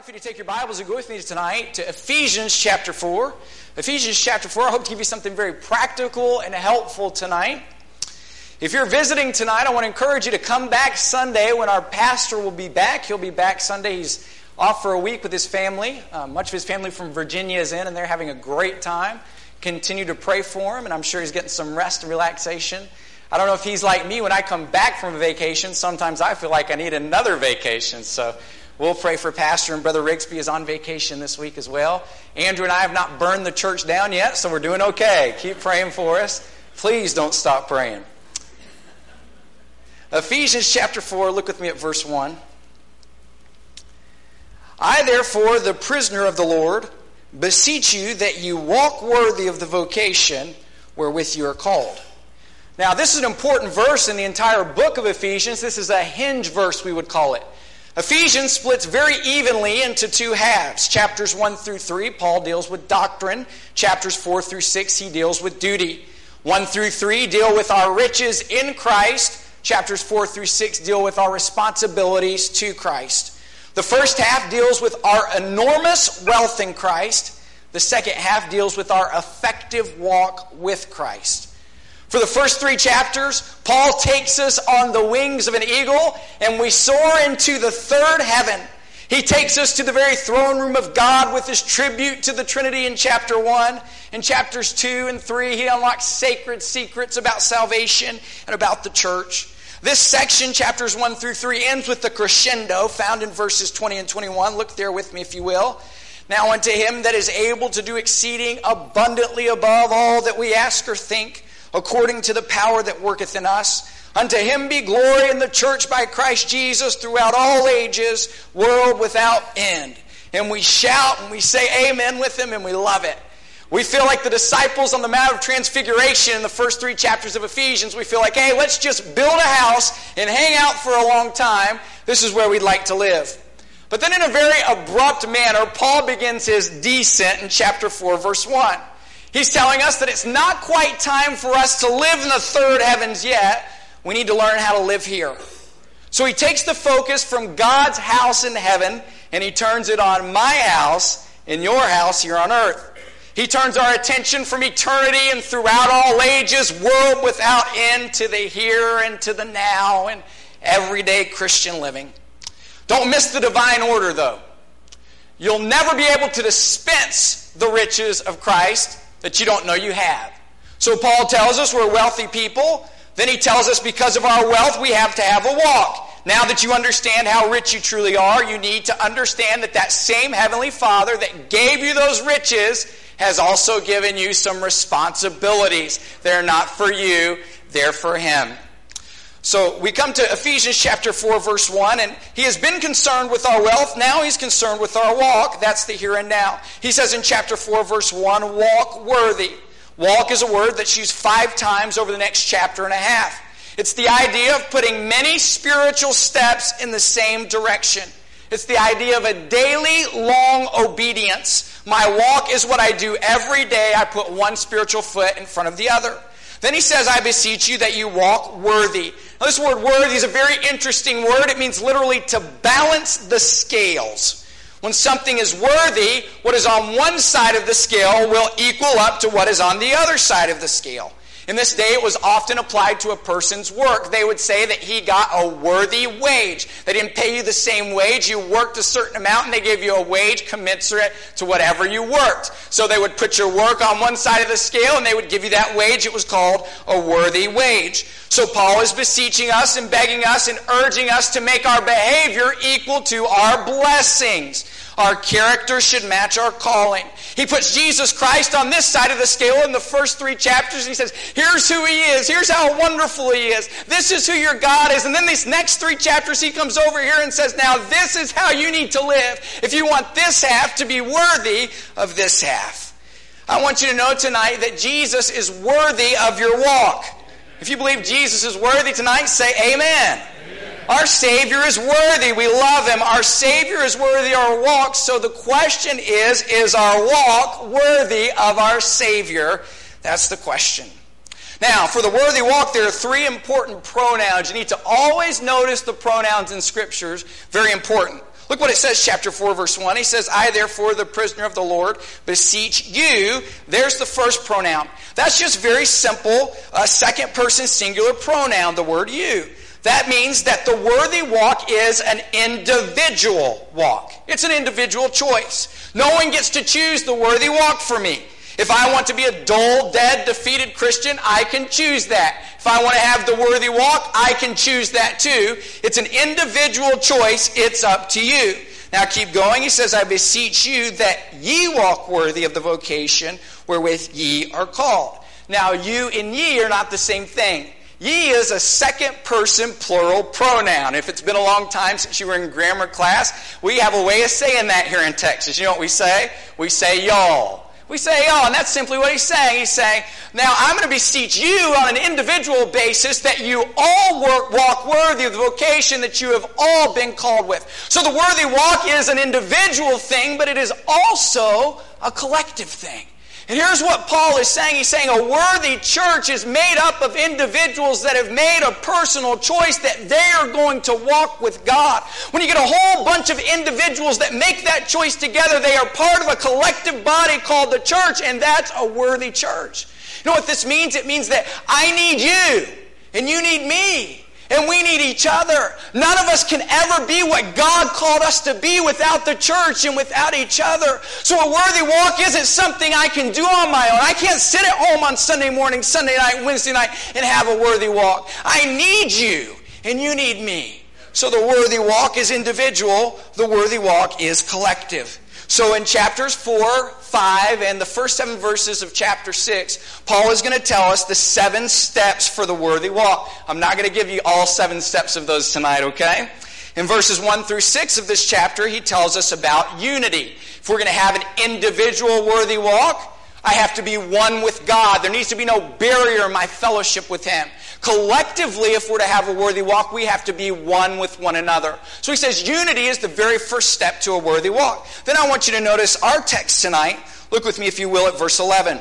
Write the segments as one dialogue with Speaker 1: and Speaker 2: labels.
Speaker 1: for you to take your Bibles and go with me tonight to Ephesians chapter 4. Ephesians chapter 4, I hope to give you something very practical and helpful tonight. If you're visiting tonight, I want to encourage you to come back Sunday when our pastor will be back. He'll be back Sunday. He's off for a week with his family. Much of his family from Virginia is in, and they're having a great time. Continue to pray for him, and I'm sure he's getting some rest and relaxation. I don't know if he's like me. When I come back from a vacation, sometimes I feel like I need another vacation, so we'll pray for Pastor, and Brother Rigsby is on vacation this week as well. Andrew and I have not burned the church down yet, so we're doing okay. Keep praying for us. Please don't stop praying. Ephesians chapter 4, look with me at verse 1. I, therefore, the prisoner of the Lord, beseech you that you walk worthy of the vocation wherewith you are called. Now, this is an important verse in the entire book of Ephesians. This is a hinge verse, we would call it. Ephesians splits very evenly into two halves. Chapters 1 through 3, Paul deals with doctrine. Chapters 4 through 6, he deals with duty. 1 through 3 deal with our riches in Christ. Chapters 4 through 6 deal with our responsibilities to Christ. The first half deals with our enormous wealth in Christ. The second half deals with our effective walk with Christ. For the first 3 chapters, Paul takes us on the wings of an eagle, and we soar into the third heaven. He takes us to the very throne room of God with his tribute to the Trinity in chapter 1. In chapters 2 and 3, he unlocks sacred secrets about salvation and about the church. This section, chapters 1 through 3, ends with the crescendo found in verses 20 and 21. Look there with me if you will. Now unto him that is able to do exceeding abundantly above all that we ask or think, according to the power that worketh in us. Unto him be glory in the church by Christ Jesus throughout all ages, world without end. And we shout and we say amen with him, and we love it. We feel like the disciples on the Mount of Transfiguration in the first 3 chapters of Ephesians. We feel like, hey, let's just build a house and hang out for a long time. This is where we'd like to live. But then in a very abrupt manner, Paul begins his descent in chapter 4, verse 1. He's telling us that it's not quite time for us to live in the third heavens yet. We need to learn how to live here. So he takes the focus from God's house in heaven and he turns it on my house and your house here on earth. He turns our attention from eternity and throughout all ages, world without end, to the here and to the now and everyday Christian living. Don't miss the divine order, though. You'll never be able to dispense the riches of Christ that you don't know you have. So Paul tells us we're wealthy people. Then he tells us because of our wealth we have to have a walk. Now that you understand how rich you truly are, you need to understand that that same Heavenly Father that gave you those riches has also given you some responsibilities. They're not for you, they're for him. So we come to Ephesians chapter 4, verse 1, and he has been concerned with our wealth. Now he's concerned with our walk. That's the here and now. He says in chapter 4, verse 1, walk worthy. Walk is a word that's used 5 times over the next chapter and a half. It's the idea of putting many spiritual steps in the same direction. It's the idea of a daily, long obedience. My walk is what I do every day. I put one spiritual foot in front of the other. Then he says, I beseech you that you walk worthy. Now this word worthy is a very interesting word. It means literally to balance the scales. When something is worthy, what is on one side of the scale will equal up to what is on the other side of the scale. In this day, it was often applied to a person's work. They would say that he got a worthy wage. They didn't pay you the same wage. You worked a certain amount, and they gave you a wage commensurate to whatever you worked. So they would put your work on one side of the scale, and they would give you that wage. It was called a worthy wage. So Paul is beseeching us and begging us and urging us to make our behavior equal to our blessings. Our character should match our calling. He puts Jesus Christ on this side of the scale in the first 3 chapters. And he says, here's who he is. Here's how wonderful he is. This is who your God is. And then these next 3 chapters, he comes over here and says, now this is how you need to live if you want this half to be worthy of this half. I want you to know tonight that Jesus is worthy of your walk. If you believe Jesus is worthy tonight, say amen. Our Savior is worthy. We love him. Our Savior is worthy of our walk. So the question is our walk worthy of our Savior? That's the question. Now, for the worthy walk, there are 3 important pronouns. You need to always notice the pronouns in Scriptures. Very important. Look what it says, chapter 4, verse 1. He says, I, therefore, the prisoner of the Lord, beseech you. There's the first pronoun. That's just very simple, second person singular pronoun, the word you. That means that the worthy walk is an individual walk. It's an individual choice. No one gets to choose the worthy walk for me. If I want to be a dull, dead, defeated Christian, I can choose that. If I want to have the worthy walk, I can choose that too. It's an individual choice. It's up to you. Now keep going. He says, I beseech you that ye walk worthy of the vocation wherewith ye are called. Now you and ye are not the same thing. Ye is a second person plural pronoun. If it's been a long time since you were in grammar class, we have a way of saying that here in Texas. You know what we say? We say y'all. We say, oh, and that's simply what he's saying. He's saying, now I'm going to beseech you on an individual basis that you all walk worthy of the vocation that you have all been called with. So the worthy walk is an individual thing, but it is also a collective thing. And here's what Paul is saying. He's saying a worthy church is made up of individuals that have made a personal choice that they are going to walk with God. When you get a whole bunch of individuals that make that choice together, they are part of a collective body called the church, and that's a worthy church. You know what this means? It means that I need you, and you need me. And we need each other. None of us can ever be what God called us to be without the church and without each other. So a worthy walk isn't something I can do on my own. I can't sit at home on Sunday morning, Sunday night, Wednesday night and have a worthy walk. I need you and you need me. So the worthy walk is individual. The worthy walk is collective. So in chapters 4, 5, and the first 7 verses of chapter 6, Paul is going to tell us the 7 steps for the worthy walk. I'm not going to give you all 7 steps of those tonight, okay? In verses 1 through 6 of this chapter, he tells us about unity. If we're going to have an individual worthy walk, I have to be one with God. There needs to be no barrier in my fellowship with Him. Collectively, if we're to have a worthy walk, we have to be one with one another. So he says unity is the very first step to a worthy walk. Then I want you to notice our text tonight. Look with me, if you will, at verse 11.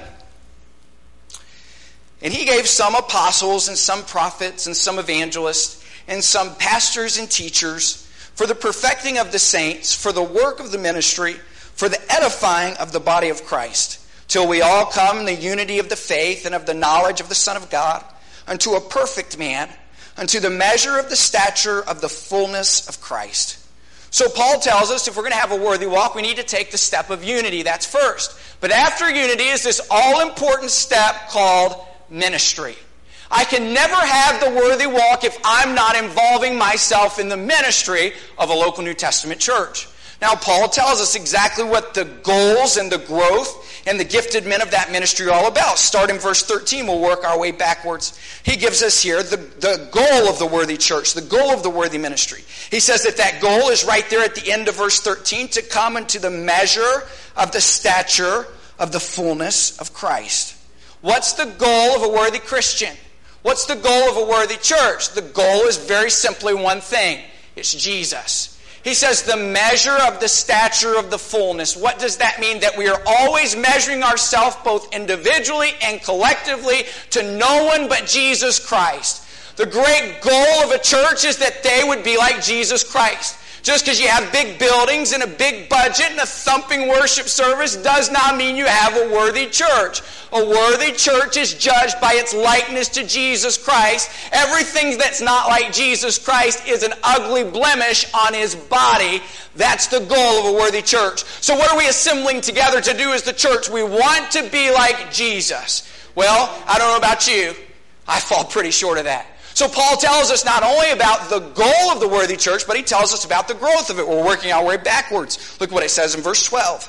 Speaker 1: And he gave some apostles and some prophets and some evangelists and some pastors and teachers for the perfecting of the saints, for the work of the ministry, for the edifying of the body of Christ, till we all come in the unity of the faith and of the knowledge of the Son of God, unto a perfect man, unto the measure of the stature of the fullness of Christ. So Paul tells us if we're going to have a worthy walk, we need to take the step of unity. That's first. But after unity is this all-important step called ministry. I can never have the worthy walk if I'm not involving myself in the ministry of a local New Testament church. Now, Paul tells us exactly what the goals and the growth and the gifted men of that ministry are all about. Start in verse 13. We'll work our way backwards. He gives us here the goal of the worthy church, the goal of the worthy ministry. He says that goal is right there at the end of verse 13, to come into the measure of the stature of the fullness of Christ. What's the goal of a worthy Christian? What's the goal of a worthy church? The goal is very simply one thing. It's Jesus. He says the measure of the stature of the fullness. What does that mean? That we are always measuring ourselves both individually and collectively to no one but Jesus Christ. The great goal of a church is that they would be like Jesus Christ. Just because you have big buildings and a big budget and a thumping worship service does not mean you have a worthy church. A worthy church is judged by its likeness to Jesus Christ. Everything that's not like Jesus Christ is an ugly blemish on His body. That's the goal of a worthy church. So what are we assembling together to do as the church? We want to be like Jesus. Well, I don't know about you. I fall pretty short of that. So Paul tells us not only about the goal of the worthy church, but he tells us about the growth of it. We're working our way backwards. Look what it says in verse 12.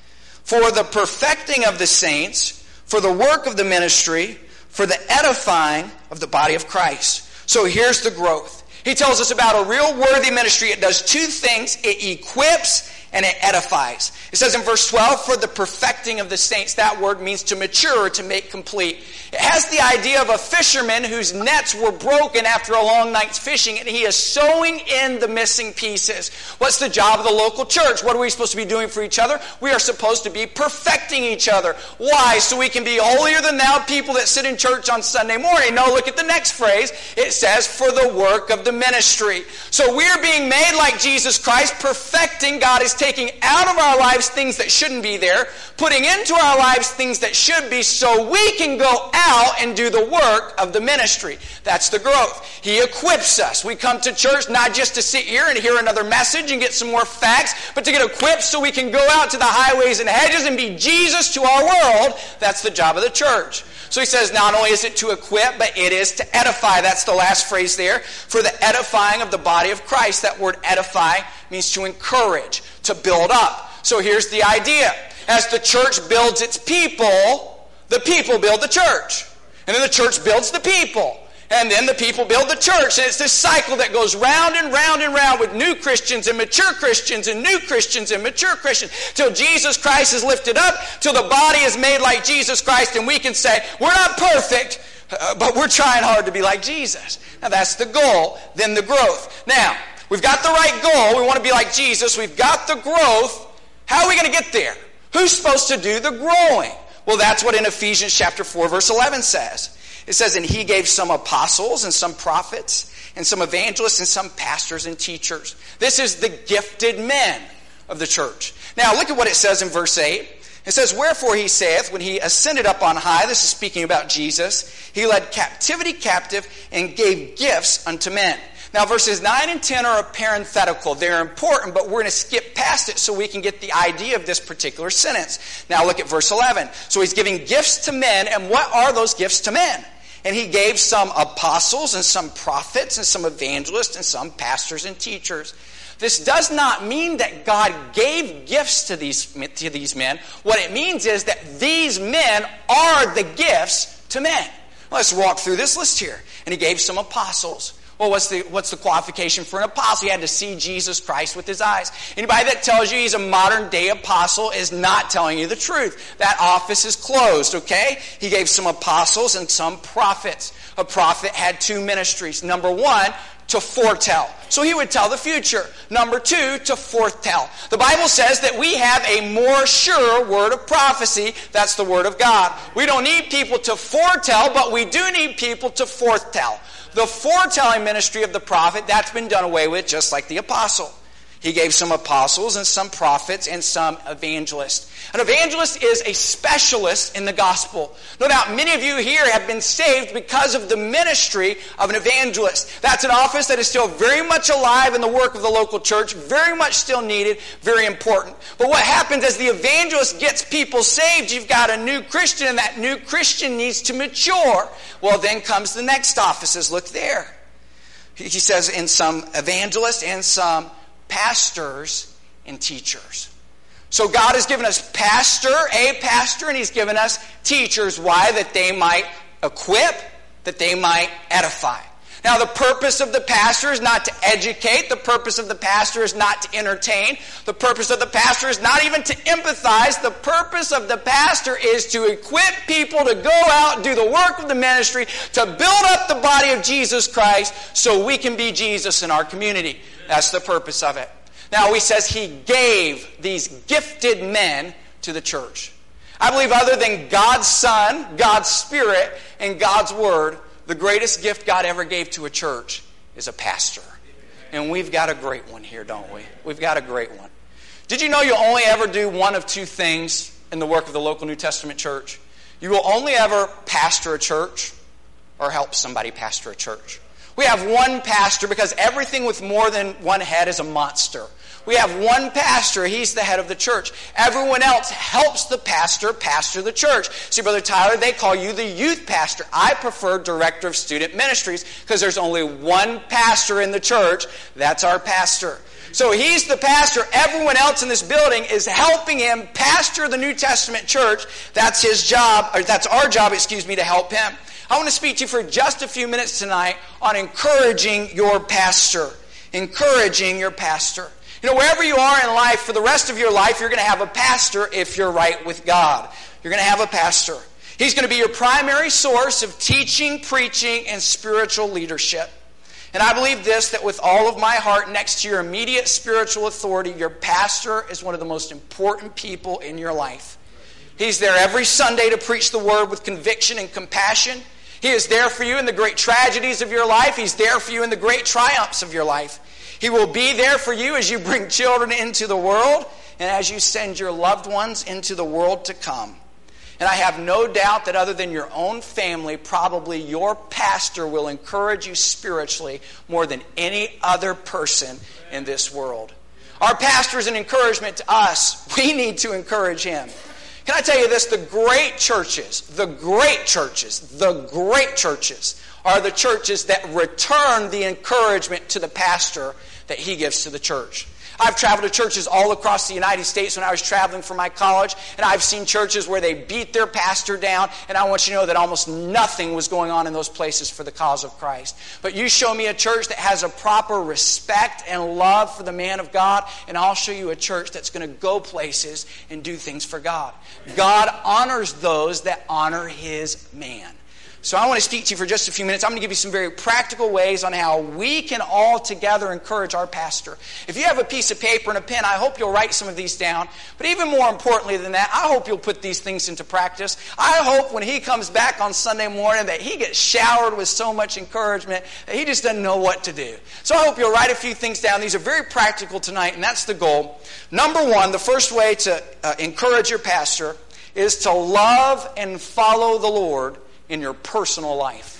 Speaker 1: For the perfecting of the saints, for the work of the ministry, for the edifying of the body of Christ. So here's the growth. He tells us about a real worthy ministry. It does 2 things. It equips and it edifies. It says in verse 12, for the perfecting of the saints. That word means to mature, to make complete. It has the idea of a fisherman whose nets were broken after a long night's fishing, and he is sewing in the missing pieces. What's the job of the local church? What are we supposed to be doing for each other? We are supposed to be perfecting each other. Why? So we can be holier than thou people that sit in church on Sunday morning. No, look at the next phrase. It says, for the work of the ministry. So we are being made like Jesus Christ, perfecting. God is taking out of our lives things that shouldn't be there, putting into our lives things that should be, so we can go out and do the work of the ministry. That's the growth. He equips us. We come to church not just to sit here and hear another message and get some more facts, but to get equipped so we can go out to the highways and hedges and be Jesus to our world. That's the job of the church. So he says not only is it to equip, but it is to edify. That's the last phrase there. For the edifying of the body of Christ. That word edify means to encourage, to build up. So here's the idea. As the church builds its people, the people build the church. And then the church builds the people. And then the people build the church. And it's this cycle that goes round and round and round with new Christians and mature Christians and new Christians and mature Christians till Jesus Christ is lifted up, till the body is made like Jesus Christ, and we can say, we're not perfect, but we're trying hard to be like Jesus. Now that's the goal, then the growth. Now, we've got the right goal. We want to be like Jesus. We've got the growth. How are we going to get there? Who's supposed to do the growing? Well, that's what in Ephesians chapter 4, verse 11 says. It says, and he gave some apostles and some prophets and some evangelists and some pastors and teachers. This is the gifted men of the church. Now, look at what it says in verse 8. It says, wherefore he saith, when he ascended up on high, this is speaking about Jesus, he led captivity captive and gave gifts unto men. Now, verses 9 and 10 are a parenthetical. They're important, but we're going to skip past it so we can get the idea of this particular sentence. Now, look at verse 11. So he's giving gifts to men, and what are those gifts to men? And he gave some apostles and some prophets and some evangelists and some pastors and teachers. This does not mean that God gave gifts to these men. What it means is that these men are the gifts to men. Let's walk through this list here. And he gave some apostles. Well, what's the qualification for an apostle? He had to see Jesus Christ with his eyes. Anybody that tells you he's a modern day apostle is not telling you the truth. That office is closed, okay? He gave some apostles and some prophets. A prophet had two ministries. Number one, to foretell. So he would tell the future. Number two, to foretell. The Bible says that we have a more sure word of prophecy. That's the word of God. We don't need people to foretell, but we do need people to foretell. The foretelling ministry of the prophet, that's been done away with just like the apostle. He gave some apostles and some prophets and some evangelists. An evangelist is a specialist in the gospel. No doubt many of you here have been saved because of the ministry of an evangelist. That's an office that is still very much alive in the work of the local church, very much still needed, very important. But what happens as the evangelist gets people saved, you've got a new Christian, and that new Christian needs to mature. Well, then comes the next offices. Look there. He says in some evangelists and some pastors and teachers. So God has given us a pastor, and he's given us teachers. Why? That they might equip, that they might edify. Now, the purpose of the pastor is not to educate. The purpose of the pastor is not to entertain. The purpose of the pastor is not even to empathize. The purpose of the pastor is to equip people to go out and do the work of the ministry, to build up the body of Jesus Christ so we can be Jesus in our community. That's the purpose of it. Now, he says he gave these gifted men to the church. I believe other than God's Son, God's Spirit, and God's Word, the greatest gift God ever gave to a church is a pastor. And we've got a great one here, don't we? We've got a great one. Did you know you'll only ever do one of two things in the work of the local New Testament church? You will only ever pastor a church or help somebody pastor a church. We have one pastor because everything with more than one head is a monster. We have one pastor. He's the head of the church. Everyone else helps the pastor pastor the church. See, Brother Tyler, they call you the youth pastor. I prefer director of student ministries because there's only one pastor in the church. That's our pastor. So he's the pastor. Everyone else in this building is helping him pastor the New Testament church. That's his job, or that's our job, to help him. I want to speak to you for just a few minutes tonight on encouraging your pastor. Encouraging your pastor. You know, wherever you are in life, for the rest of your life, you're going to have a pastor if you're right with God. You're going to have a pastor. He's going to be your primary source of teaching, preaching, and spiritual leadership. And I believe this, that with all of my heart, next to your immediate spiritual authority, your pastor is one of the most important people in your life. He's there every Sunday to preach the word with conviction and compassion. He is there for you in the great tragedies of your life. He's there for you in the great triumphs of your life. He will be there for you as you bring children into the world and as you send your loved ones into the world to come. And I have no doubt that other than your own family, probably your pastor will encourage you spiritually more than any other person in this world. Our pastor is an encouragement to us. We need to encourage him. Can I tell you this? The great churches are the churches that return the encouragement to the pastor that he gives to the church. I've traveled to churches all across the United States when I was traveling for my college, and I've seen churches where they beat their pastor down, and I want you to know that almost nothing was going on in those places for the cause of Christ. But you show me a church that has a proper respect and love for the man of God, and I'll show you a church that's going to go places and do things for God. God honors those that honor his man. So I want to speak to you for just a few minutes. I'm going to give you some very practical ways on how we can all together encourage our pastor. If you have a piece of paper and a pen, I hope you'll write some of these down. But even more importantly than that, I hope you'll put these things into practice. I hope when he comes back on Sunday morning that he gets showered with so much encouragement that he just doesn't know what to do. So I hope you'll write a few things down. These are very practical tonight, and that's the goal. Number one, the first way to encourage your pastor is to love and follow the Lord in your personal life.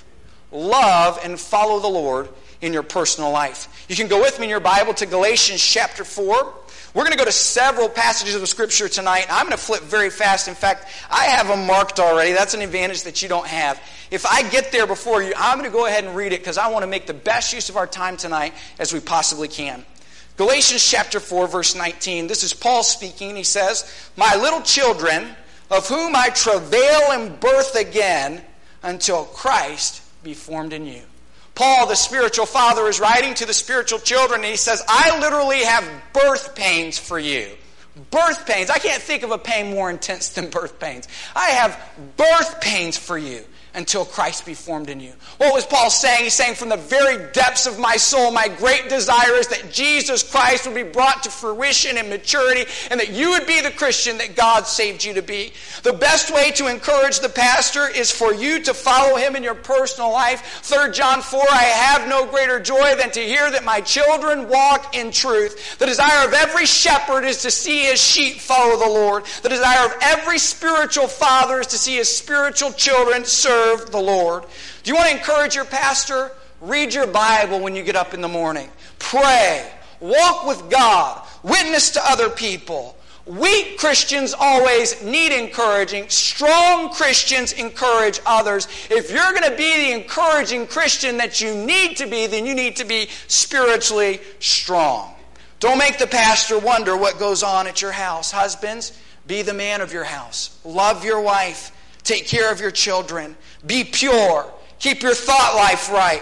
Speaker 1: Love and follow the Lord in your personal life. You can go with me in your Bible to Galatians chapter 4. We're going to go to several passages of Scripture tonight. I'm going to flip very fast. In fact, I have them marked already. That's an advantage that you don't have. If I get there before you, I'm going to go ahead and read it because I want to make the best use of our time tonight as we possibly can. Galatians chapter 4, verse 19. This is Paul speaking. He says, "My little children, of whom I travail in birth again, until Christ be formed in you." Paul, the spiritual father, is writing to the spiritual children, and he says, I literally have birth pains for you. Birth pains. I can't think of a pain more intense than birth pains. I have birth pains for you until Christ be formed in you. What was Paul saying? He's saying, from the very depths of my soul, my great desire is that Jesus Christ would be brought to fruition and maturity, and that you would be the Christian that God saved you to be. The best way to encourage the pastor is for you to follow him in your personal life. 3 John 4, I have no greater joy than to hear that my children walk in truth. The desire of every shepherd is to see his sheep follow the Lord. The desire of every spiritual father is to see his spiritual children serve the Lord. Do you want to encourage your pastor? Read your Bible when you get up in the morning. Pray. Walk with God. Witness to other people. Weak Christians always need encouraging. Strong Christians encourage others. If you're going to be the encouraging Christian that you need to be, then you need to be spiritually strong. Don't make the pastor wonder what goes on at your house. Husbands, be the man of your house. Love your wife. Take care of your children. Be pure. Keep your thought life right.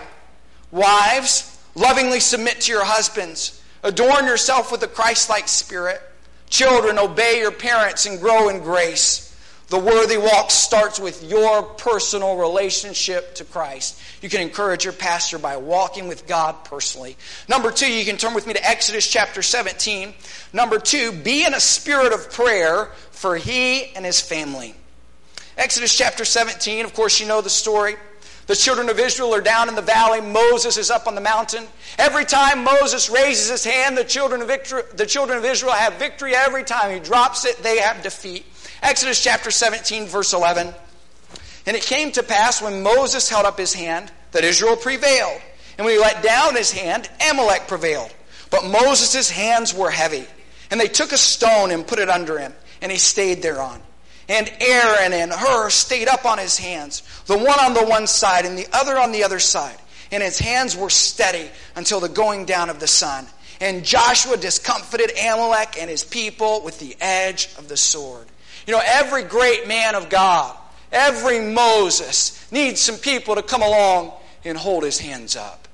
Speaker 1: Wives, lovingly submit to your husbands. Adorn yourself with a Christ-like spirit. Children, obey your parents and grow in grace. The worthy walk starts with your personal relationship to Christ. You can encourage your pastor by walking with God personally. Number 2, you can turn with me to Exodus chapter 17. Number 2, be in a spirit of prayer for he and his family. Exodus chapter 17, of course you know the story. The children of Israel are down in the valley. Moses is up on the mountain. Every time Moses raises his hand, the children of Israel have victory. Every time he drops it, they have defeat. Exodus chapter 17, verse 11. And it came to pass when Moses held up his hand that Israel prevailed. And when he let down his hand, Amalek prevailed. But Moses' hands were heavy. And they took a stone and put it under him. And he stayed thereon. And Aaron and Hur stayed up on his hands, the one on the one side and the other on the other side. And his hands were steady until the going down of the sun. And Joshua discomfited Amalek and his people with the edge of the sword. You know, every great man of God, every Moses needs some people to come along and hold his hands up.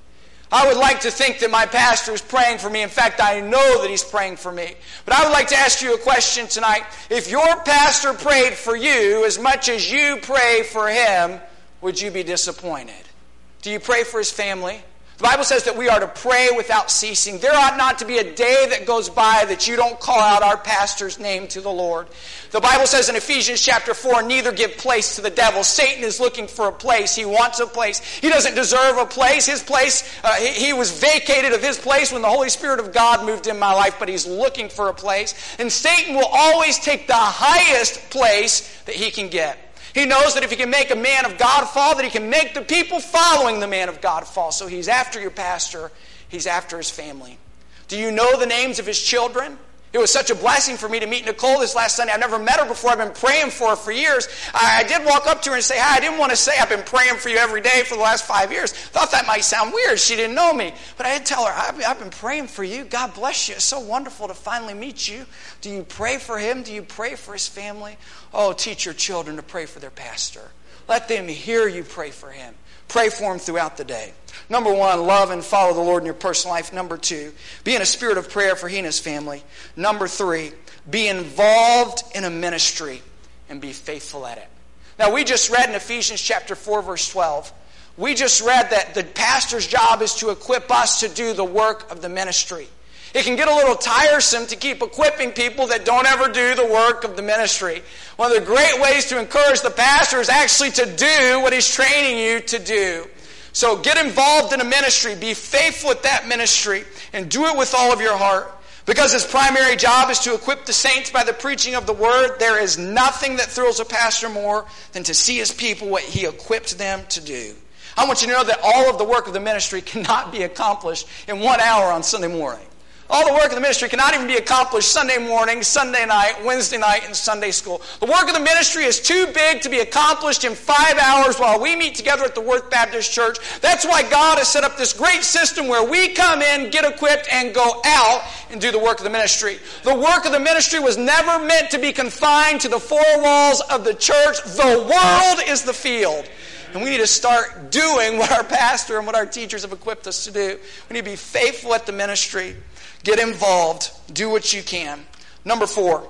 Speaker 1: I would like to think that my pastor is praying for me. In fact, I know that he's praying for me. But I would like to ask you a question tonight. If your pastor prayed for you as much as you pray for him, would you be disappointed? Do you pray for his family? The Bible says that we are to pray without ceasing. There ought not to be a day that goes by that you don't call out our pastor's name to the Lord. The Bible says in Ephesians chapter 4, neither give place to the devil. Satan is looking for a place. He wants a place. He doesn't deserve a place. His place, he was vacated of his place when the Holy Spirit of God moved in my life, but he's looking for a place. And Satan will always take the highest place that he can get. He knows that if he can make a man of God fall, that he can make the people following the man of God fall. So he's after your pastor. He's after his family. Do you know the names of his children? It was such a blessing for me to meet Nicole this last Sunday. I've never met her before. I've been praying for her for years. I did walk up to her and say hi. I didn't want to say I've been praying for you every day for the last 5 years. Thought that might sound weird. She didn't know me. But I did tell her, I've been praying for you. God bless you. It's so wonderful to finally meet you. Do you pray for him? Do you pray for his family? Oh, teach your children to pray for their pastor. Let them hear you pray for him. Pray for him throughout the day. Number 1, love and follow the Lord in your personal life. Number 2, be in a spirit of prayer for he and his family. Number 3, be involved in a ministry and be faithful at it. Now, we just read in Ephesians chapter 4, verse 12, we just read that the pastor's job is to equip us to do the work of the ministry. It can get a little tiresome to keep equipping people that don't ever do the work of the ministry. One of the great ways to encourage the pastor is actually to do what he's training you to do. So get involved in a ministry. Be faithful at that ministry and do it with all of your heart. Because his primary job is to equip the saints by the preaching of the word, there is nothing that thrills a pastor more than to see his people what he equipped them to do. I want you to know that all of the work of the ministry cannot be accomplished in 1 hour on Sunday morning. All the work of the ministry cannot even be accomplished Sunday morning, Sunday night, Wednesday night, and Sunday school. The work of the ministry is too big to be accomplished in 5 hours while we meet together at the Worth Baptist Church. That's why God has set up this great system where we come in, get equipped, and go out and do the work of the ministry. The work of the ministry was never meant to be confined to the 4 walls of the church. The world is the field. And we need to start doing what our pastor and what our teachers have equipped us to do. We need to be faithful at the ministry. Get involved. Do what you can. Number 4,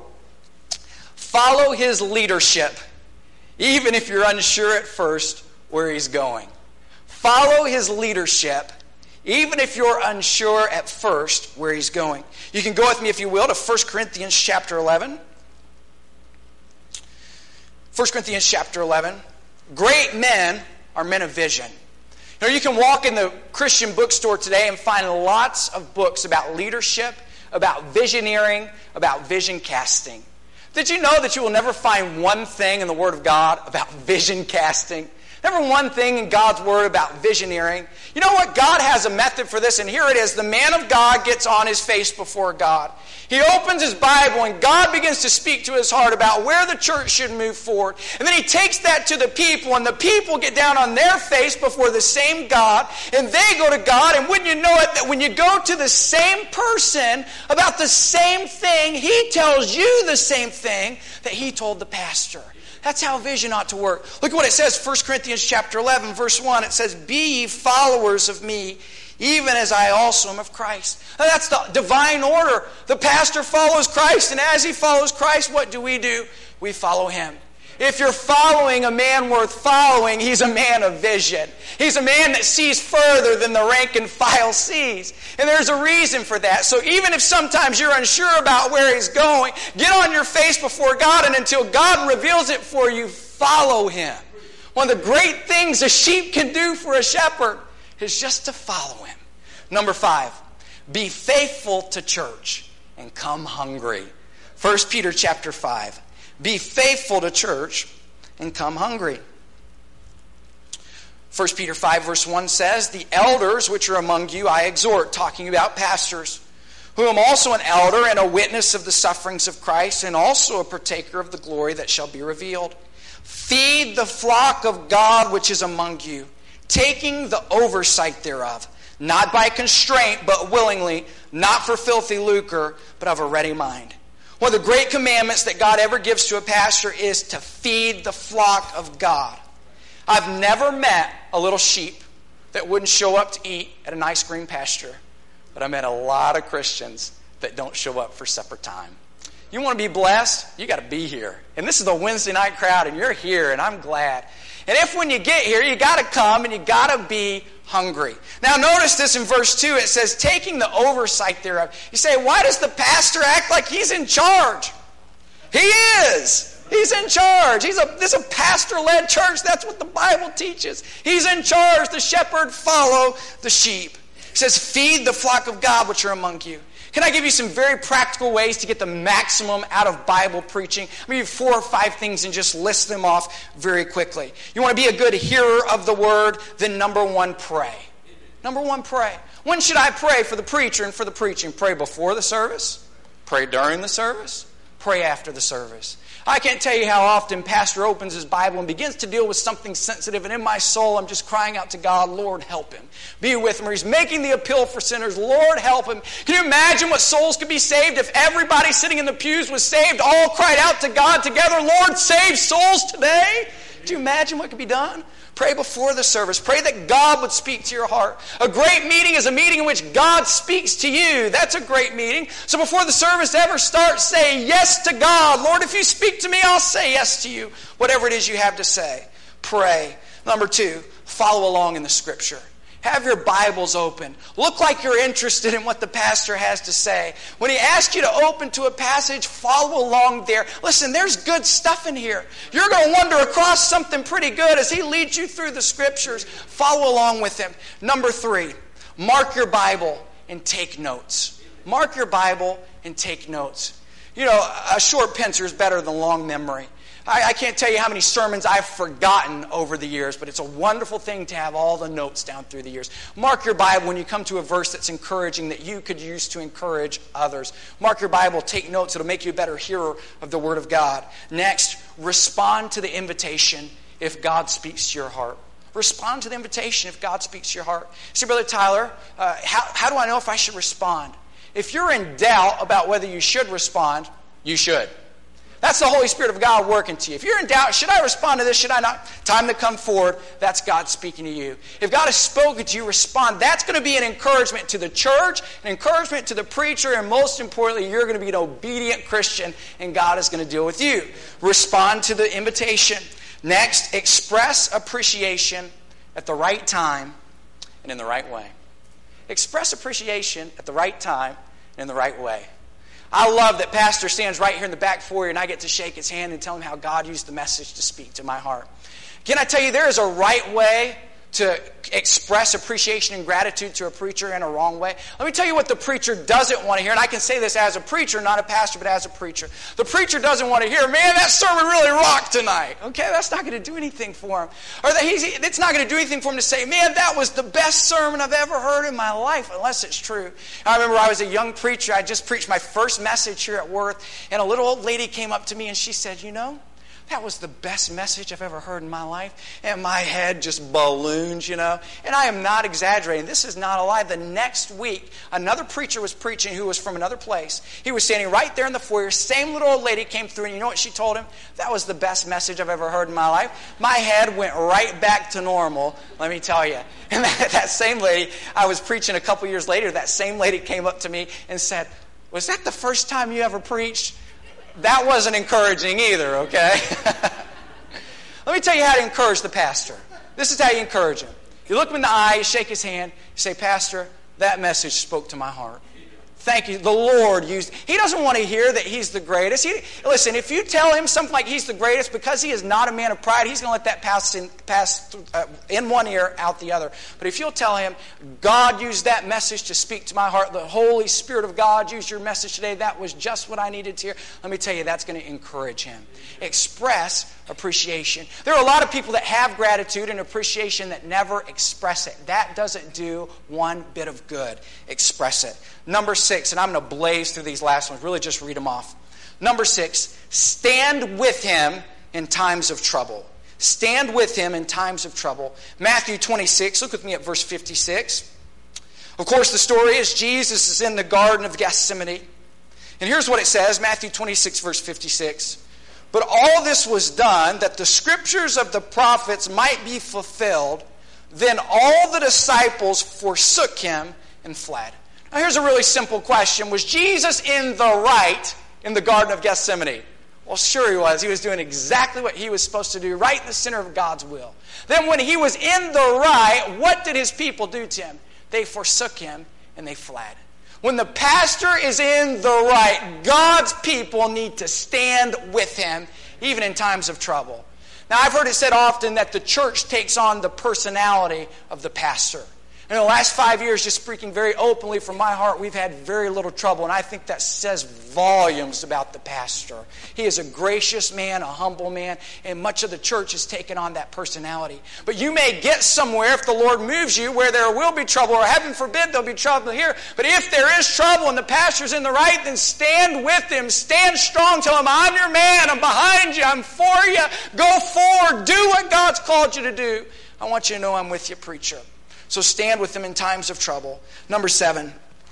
Speaker 1: follow his leadership, even if you're unsure at first where he's going. Follow his leadership, even if you're unsure at first where he's going. You can go with me, if you will, to 1 Corinthians chapter 11. 1 Corinthians chapter 11. Great men are men of vision. You know, you can walk in the Christian bookstore today and find lots of books about leadership, about visioneering, about vision casting. Did you know that you will never find one thing in the Word of God about vision casting? Never one thing in God's Word about visioneering. You know what? God has a method for this, and here it is. The man of God gets on his face before God. He opens his Bible, and God begins to speak to his heart about where the church should move forward. And then he takes that to the people, and the people get down on their face before the same God, and they go to God, and wouldn't you know it, that when you go to the same person about the same thing, he tells you the same thing that he told the pastor. That's how vision ought to work. Look at what it says, 1 Corinthians chapter 11, verse 1. It says, be ye followers of me, even as I also am of Christ. Now, that's the divine order. The pastor follows Christ, and as he follows Christ, what do? We follow him. If you're following a man worth following, he's a man of vision. He's a man that sees further than the rank and file sees. And there's a reason for that. So even if sometimes you're unsure about where he's going, get on your face before God, and until God reveals it for you, follow him. One of the great things a sheep can do for a shepherd is just to follow him. Number 5, be faithful to church and come hungry. 1 Peter chapter 5. Be faithful to church and come hungry. 1 Peter 5 verse 1 says, the elders which are among you I exhort, talking about pastors, who am also an elder and a witness of the sufferings of Christ, and also a partaker of the glory that shall be revealed. Feed the flock of God which is among you, taking the oversight thereof, not by constraint, but willingly, not for filthy lucre, but of a ready mind. One of the great commandments that God ever gives to a pastor is to feed the flock of God. I've never met a little sheep that wouldn't show up to eat at a nice green pasture, but I met a lot of Christians that don't show up for supper time. You want to be blessed? You got to be here. And this is the Wednesday night crowd, and you're here, and I'm glad. And if when you get here, you got to come and you got to be hungry. Now notice this in verse 2. It says, taking the oversight thereof. You say, why does the pastor act like he's in charge? He is. He's in charge. This is a pastor-led church. That's what the Bible teaches. He's in charge. The shepherd follow the sheep. It says, feed the flock of God which are among you. Can I give you some very practical ways to get the maximum out of Bible preaching? I'm going to give you 4 or 5 things and just list them off very quickly. You want to be a good hearer of the word? Then number 1, pray. Number 1, pray. When should I pray for the preacher and for the preaching? Pray before the service. Pray during the service. Pray after the service. I can't tell you how often Pastor opens his Bible and begins to deal with something sensitive, and in my soul I'm just crying out to God, Lord, help him. Be with him. Or he's making the appeal for sinners. Lord, help him. Can you imagine what souls could be saved if everybody sitting in the pews was saved, all cried out to God together, Lord, save souls today? Do you imagine what could be done? Pray before the service. Pray that God would speak to your heart. A great meeting is a meeting in which God speaks to you. That's a great meeting. So before the service ever starts, say yes to God. Lord, if you speak to me, I'll say yes to you. Whatever it is you have to say. Pray. Number 2, follow along in the Scripture. Have your Bibles open. Look like you're interested in what the pastor has to say. When he asks you to open to a passage, follow along there. Listen, there's good stuff in here. You're going to wander across something pretty good as he leads you through the Scriptures. Follow along with him. Number 3, mark your Bible and take notes. Mark your Bible and take notes. You know, a short pencil is better than a long memory. I can't tell you how many sermons I've forgotten over the years, but it's a wonderful thing to have all the notes down through the years. Mark your Bible when you come to a verse that's encouraging that you could use to encourage others. Mark your Bible, take notes. It'll make you a better hearer of the Word of God. Next, respond to the invitation if God speaks to your heart. Respond to the invitation if God speaks to your heart. See, Brother Tyler, how do I know if I should respond? If you're in doubt about whether you should respond, you should. That's the Holy Spirit of God working to you. If you're in doubt, should I respond to this? Should I not? Time to come forward. That's God speaking to you. If God has spoken to you, respond. That's going to be an encouragement to the church, an encouragement to the preacher, and most importantly, you're going to be an obedient Christian, and God is going to deal with you. Respond to the invitation. Next, express appreciation at the right time and in the right way. Express appreciation at the right time and in the right way. I love that Pastor stands right here in the back foyer and I get to shake his hand and tell him how God used the message to speak to my heart. Can I tell you, there is a right way to express appreciation and gratitude to a preacher and a wrong way. Let me tell you what the preacher doesn't want to hear, and I can say this as a preacher, not a pastor, but as a preacher. The preacher doesn't want to hear, man, that sermon really rocked tonight. Okay, that's not going to do anything for him. Or it's not going to do anything for him to say, man, that was the best sermon I've ever heard in my life, unless it's true. I remember I was a young preacher. I just preached my first message here at Worth, and a little old lady came up to me and she said, you know, that was the best message I've ever heard in my life. And my head just balloons, you know. And I am not exaggerating. This is not a lie. The next week, another preacher was preaching who was from another place. He was standing right there in the foyer. Same little old lady came through, and you know what she told him? That was the best message I've ever heard in my life. My head went right back to normal, let me tell you. And that same lady, I was preaching a couple years later, that same lady came up to me and said, was that the first time you ever preached? That wasn't encouraging either, okay? Let me tell you how to encourage the pastor. This is how you encourage him. You look him in the eye, you shake his hand, you say, Pastor, that message spoke to my heart. Thank you. The Lord used... He doesn't want to hear that he's the greatest. Listen, if you tell him something like he's the greatest, because he is not a man of pride, he's going to let that pass in one ear, out the other. But if you'll tell him, God used that message to speak to my heart, the Holy Spirit of God used your message today, that was just what I needed to hear, let me tell you, that's going to encourage him. Express appreciation. There are a lot of people that have gratitude and appreciation that never express it. That doesn't do one bit of good. Express it. Number 6, and I'm going to blaze through these last ones, really just read them off. Number 6, stand with him in times of trouble. Stand with him in times of trouble. Matthew 26, look with me at verse 56. Of course, the story is Jesus is in the Garden of Gethsemane. And here's what it says, Matthew 26, verse 56. But all this was done that the scriptures of the prophets might be fulfilled. Then all the disciples forsook him and fled. Now here's a really simple question. Was Jesus in the right in the Garden of Gethsemane? Well, sure he was. He was doing exactly what he was supposed to do, right in the center of God's will. Then when he was in the right, what did his people do to him? They forsook him and they fled. When the pastor is in the right, God's people need to stand with him, even in times of trouble. Now, I've heard it said often that the church takes on the personality of the pastor. In the last 5 years, just speaking very openly from my heart, we've had very little trouble, and I think that says volumes about the pastor. He is a gracious man, a humble man, and much of the church has taken on that personality. But you may get somewhere if the Lord moves you where there will be trouble, or heaven forbid there'll be trouble here. But if there is trouble and the pastor's in the right, then stand with him. Stand strong. Tell him, I'm your man. I'm behind you. I'm for you. Go forward. Do what God's called you to do. I want you to know I'm with you, preacher. So stand with them in times of trouble. Number 7,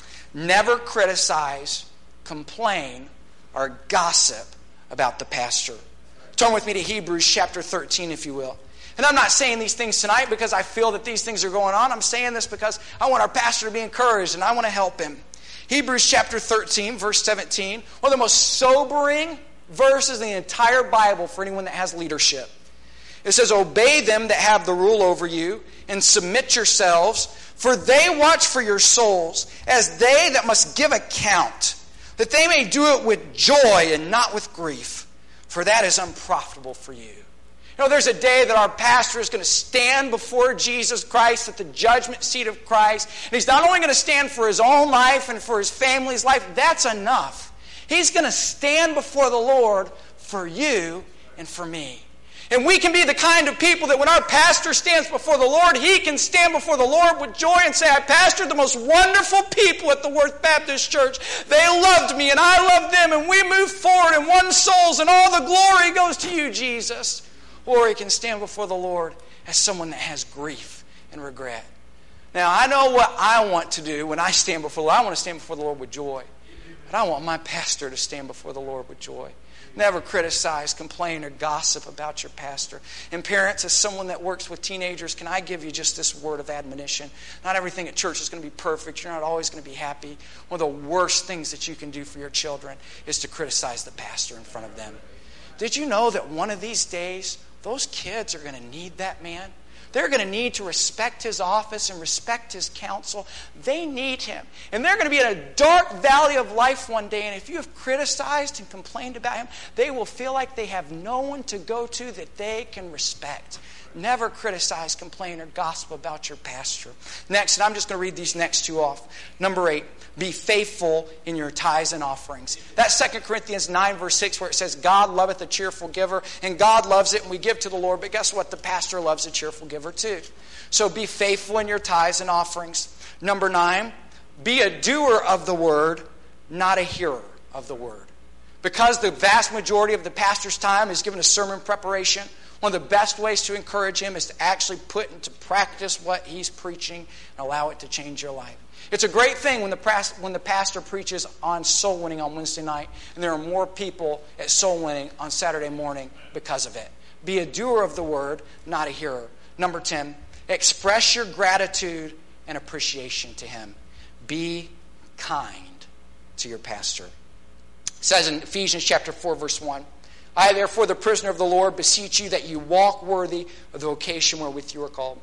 Speaker 1: never criticize, complain, or gossip about the pastor. Turn with me to Hebrews chapter 13, if you will. And I'm not saying these things tonight because I feel that these things are going on. I'm saying this because I want our pastor to be encouraged and I want to help him. Hebrews chapter 13, verse 17. One of the most sobering verses in the entire Bible for anyone that has leadership. It says, obey them that have the rule over you, and submit yourselves, for they watch for your souls, as they that must give account, that they may do it with joy and not with grief, for that is unprofitable for you. You know, there's a day that our pastor is going to stand before Jesus Christ at the judgment seat of Christ, and he's not only going to stand for his own life and for his family's life, that's enough. He's going to stand before the Lord for you and for me. And we can be the kind of people that when our pastor stands before the Lord, he can stand before the Lord with joy and say, I pastored the most wonderful people at the Worth Baptist Church. They loved me and I loved them, and we moved forward and won souls, and all the glory goes to you, Jesus. Or he can stand before the Lord as someone that has grief and regret. Now, I know what I want to do when I stand before the Lord. I want to stand before the Lord with joy. But I want my pastor to stand before the Lord with joy. Never criticize, complain, or gossip about your pastor. And parents, as someone that works with teenagers, can I give you just this word of admonition? Not everything at church is going to be perfect. You're not always going to be happy. One of the worst things that you can do for your children is to criticize the pastor in front of them. Did you know that one of these days, those kids are going to need that man? They're going to need to respect his office and respect his counsel. They need him. And they're going to be in a dark valley of life one day. And if you have criticized and complained about him, they will feel like they have no one to go to that they can respect. Never criticize, complain, or gossip about your pastor. Next, and I'm just going to read these next two off. Number 8, be faithful in your tithes and offerings. That's 2 Corinthians 9, verse 6, where it says, God loveth a cheerful giver, and God loves it, and we give to the Lord. But guess what? The pastor loves a cheerful giver too. So be faithful in your tithes and offerings. Number 9, be a doer of the word, not a hearer of the word. Because the vast majority of the pastor's time is given to sermon preparation, one of the best ways to encourage him is to actually put into practice what he's preaching and allow it to change your life. It's a great thing when the pastor preaches on soul winning on Wednesday night, and there are more people at soul winning on Saturday morning because of it. Be a doer of the word, not a hearer. Number 10, express your gratitude and appreciation to him. Be kind to your pastor. It says in Ephesians chapter 4, verse 1, I, therefore, the prisoner of the Lord, beseech you that you walk worthy of the vocation wherewith you are called.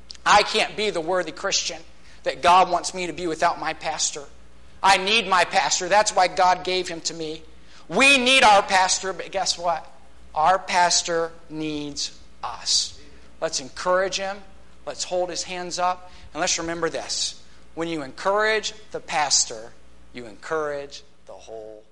Speaker 1: I can't be the worthy Christian that God wants me to be without my pastor. I need my pastor. That's why God gave him to me. We need our pastor, but guess what? Our pastor needs us. Let's encourage him. Let's hold his hands up. And let's remember this. When you encourage the pastor, you encourage the whole